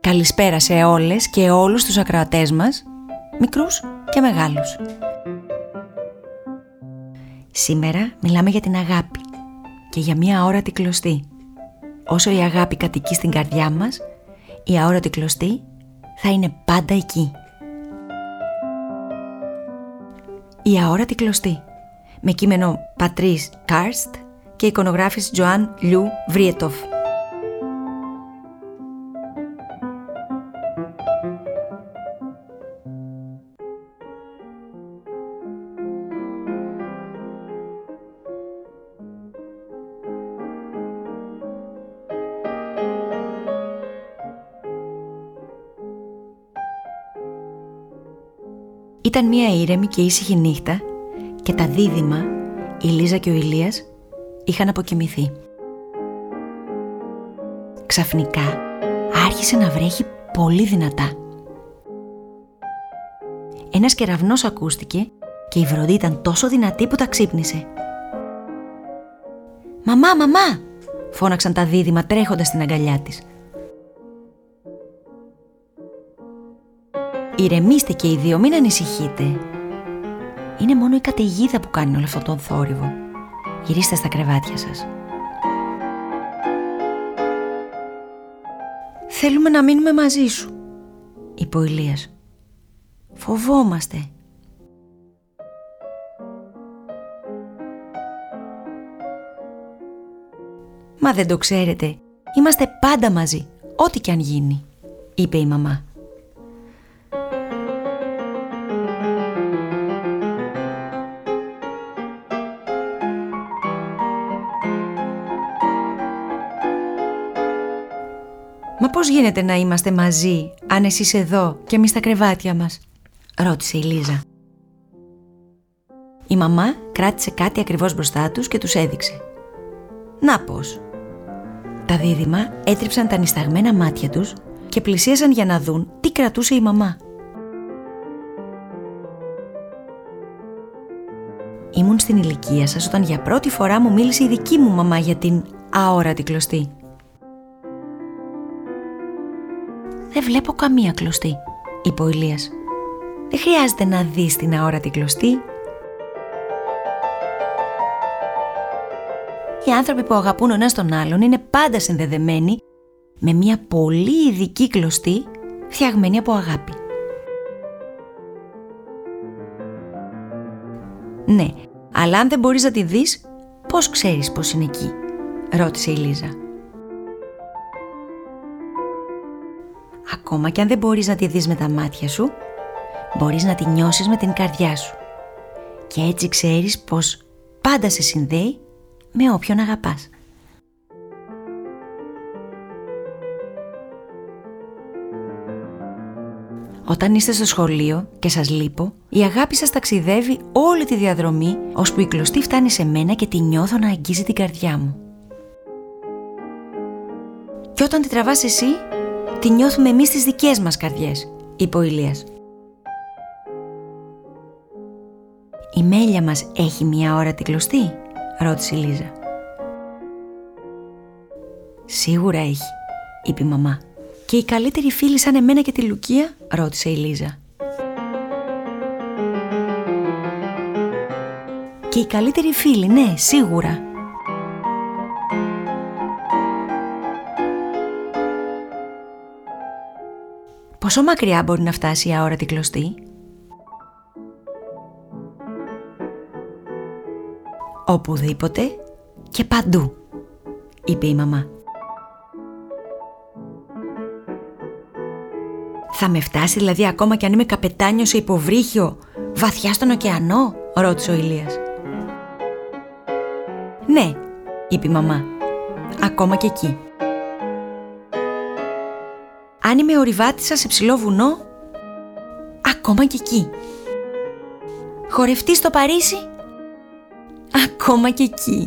Καλησπέρα σε όλες και όλους τους ακροατές μας, μικρούς και μεγάλους. Σήμερα μιλάμε για την αγάπη και για μια αόρατη κλωστή. Όσο η αγάπη κατοικεί στην καρδιά μας, η αόρατη κλωστή θα είναι πάντα εκεί. Η αόρατη κλωστή, με κείμενο Πατρίς Κάρστ και εικονογράφηση Τζοάν Λιου Βριετόφ. Ήταν μια ήρεμη και ήσυχη νύχτα και τα δίδυμα, η Λίζα και ο Ηλίας, είχαν αποκοιμηθεί. Ξαφνικά άρχισε να βρέχει πολύ δυνατά. Ένας κεραυνός ακούστηκε και η βροντή ήταν τόσο δυνατή που τα ξύπνησε. «Μαμά, μαμά!» φώναξαν τα δίδυμα τρέχοντας στην αγκαλιά της. «Ηρεμήστε και οι δύο, μην ανησυχείτε. Είναι μόνο η καταιγίδα που κάνει όλο αυτόν τον θόρυβο. Γυρίστε στα κρεβάτια σας». «Θέλουμε να μείνουμε μαζί σου», είπε ο Ηλίας. «Φοβόμαστε». «Μα δεν το ξέρετε, είμαστε πάντα μαζί, ό,τι κι αν γίνει», είπε η μαμά. «Μα πώς γίνεται να είμαστε μαζί, αν εσύ είσαι εδώ και εμείς στα κρεβάτια μας?» ρώτησε η Λίζα. Η μαμά κράτησε κάτι ακριβώς μπροστά τους και τους έδειξε. «Να πώς». Τα δίδυμα έτριψαν τα νησταγμένα μάτια τους και πλησίασαν για να δουν τι κρατούσε η μαμά. «Ήμουν στην ηλικία σας όταν για πρώτη φορά μου μίλησε η δική μου μαμά για την αόρατη κλωστή». «Δεν βλέπω καμία κλωστή», είπε ο Ηλίας. «Δεν χρειάζεται να δεις την αόρατη κλωστή. Οι άνθρωποι που αγαπούν ο ένας τον άλλον είναι πάντα συνδεδεμένοι με μια πολύ ειδική κλωστή φτιαγμένη από αγάπη». «Ναι, αλλά αν δεν μπορείς να τη δεις, πώς ξέρεις πως είναι εκεί?» ρώτησε η Λίζα. «Ακόμα και αν δεν μπορείς να τη δεις με τα μάτια σου, μπορείς να τη νιώσεις με την καρδιά σου. Και έτσι ξέρεις πως πάντα σε συνδέει με όποιον αγαπάς». Όταν είστε στο σχολείο και σας λείπω, η αγάπη σας ταξιδεύει όλη τη διαδρομή, ώσπου η κλωστή φτάνει σε μένα και τη νιώθω να αγγίζει την καρδιά μου. Και όταν τη τραβάς εσύ, τη νιώθουμε εμείς στις δικές μας καρδιές, είπε ο Ηλίας. «Η μέλια μας έχει μια αόρατη κλωστή?» ρώτησε η Λίζα. «Σίγουρα έχει», είπε η μαμά. «Και η καλύτερη φίλη σαν εμένα και τη Λουκία?» ρώτησε η Λίζα. «Και η καλύτερη φίλη, ναι, σίγουρα». «Πόσο μακριά μπορεί να φτάσει η αόρατη κλωστή?» «Οπουδήποτε και παντού», είπε η μαμά. «Θα με φτάσει δηλαδή ακόμα κι αν είμαι καπετάνιος σε υποβρύχιο βαθιά στον ωκεανό?» ρώτησε ο Ηλίας. «Ναι», είπε η μαμά, «ακόμα και εκεί. Αν είμαι ορειβάτισσα σε ψηλό βουνό, ακόμα και εκεί. Χορευτή στο Παρίσι, ακόμα και εκεί.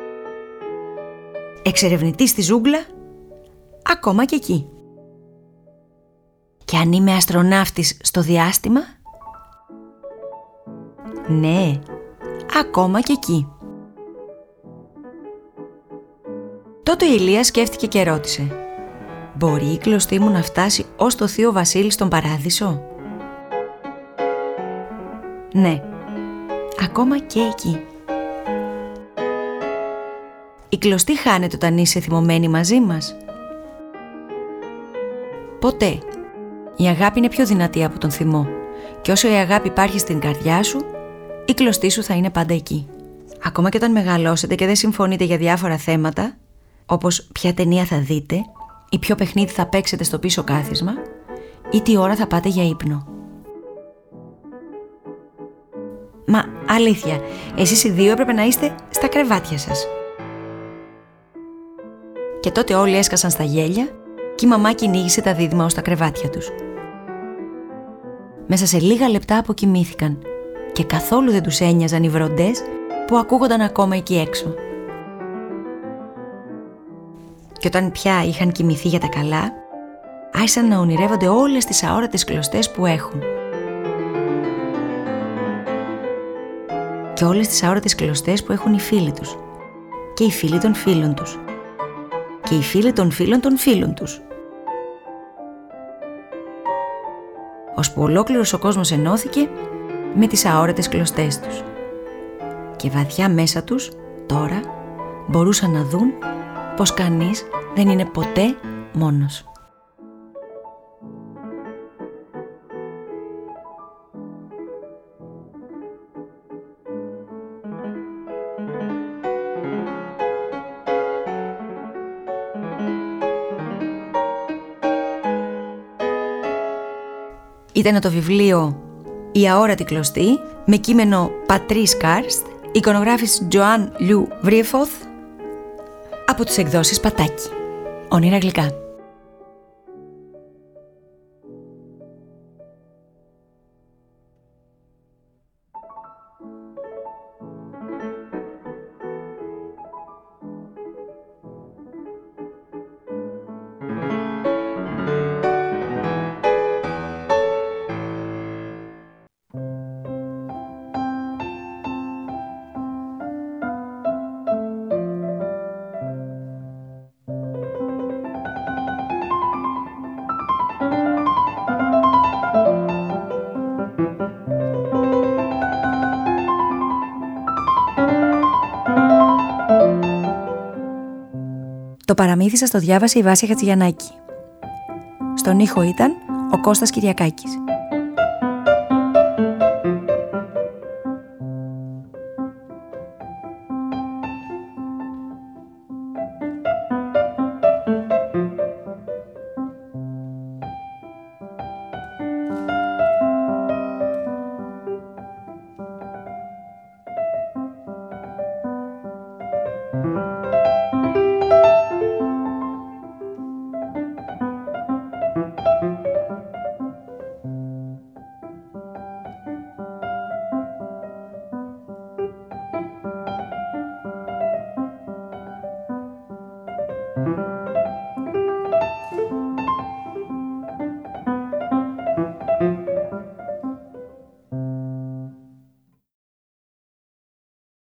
Εξερευνητή στη ζούγκλα, ακόμα και εκεί. Και αν είμαι αστροναύτης στο διάστημα, ναι, ακόμα και εκεί». Τότε η Ηλία σκέφτηκε και ρώτησε: Μπορεί η κλωστή μου να φτάσει ως το Θείο Βασίλη στον Παράδεισο? Ναι, ακόμα και εκεί. Η κλωστή χάνεται όταν είσαι θυμωμένη μαζί μας? Ποτέ. Η αγάπη είναι πιο δυνατή από τον θυμό. Και όσο η αγάπη υπάρχει στην καρδιά σου, η κλωστή σου θα είναι πάντα εκεί. Ακόμα και όταν μεγαλώσετε και δεν συμφωνείτε για διάφορα θέματα, όπως ποια ταινία θα δείτε ή ποιο παιχνίδι θα παίξετε στο πίσω κάθισμα ή τι ώρα θα πάτε για ύπνο. Μα αλήθεια, εσείς οι δύο έπρεπε να είστε στα κρεβάτια σας. Και τότε όλοι έσκασαν στα γέλια και η μαμά κυνήγησε τα δίδυμα ως τα κρεβάτια τους. Μέσα σε λίγα λεπτά αποκοιμήθηκαν και καθόλου δεν τους ένοιαζαν οι βροντές που ακούγονταν ακόμα εκεί έξω. Και όταν πια είχαν κοιμηθεί για τα καλά, άρχισαν να ονειρεύονται όλες τις αόρατες κλωστές που έχουν. Και όλες τις αόρατες κλωστές που έχουν οι φίλοι τους. Και οι φίλοι των φίλων τους. Και οι φίλοι των φίλων των φίλων τους. Ώσπου ολόκληρος ο κόσμος ενώθηκε με τις αόρατες κλωστές τους. Και βαθιά μέσα τους, τώρα, μπορούσαν να δουν πως κανείς δεν είναι ποτέ μόνος. Ήταν το βιβλίο «Η αόρατη κλωστή» με κείμενο Πατρίς Κάρστ, εικονογράφηση Τζοάν Λιου Βρίεφοθ, από τις εκδόσεις Πατάκη. Όνειρα γλυκά. Το παραμύθι σας το διάβασε η Βάσια Χατζηγιαννάκη. Στον ήχο ήταν ο Κώστας Κυριακάκης.